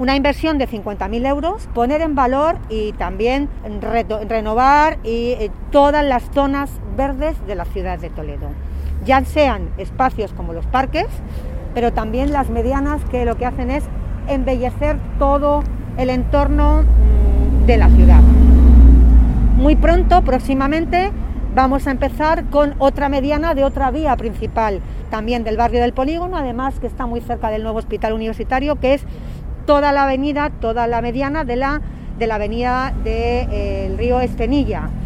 una inversión de 50.000 euros, poner en valor y también renovar todas las zonas verdes de la ciudad de Toledo, ya sean espacios como los parques, pero también las medianas, que lo que hacen es embellecer todo el entorno de la ciudad. Muy pronto, próximamente, vamos a empezar con otra mediana de otra vía principal, también del barrio del Polígono, además que está muy cerca del nuevo hospital universitario, que es toda la mediana de la avenida del río Estenilla.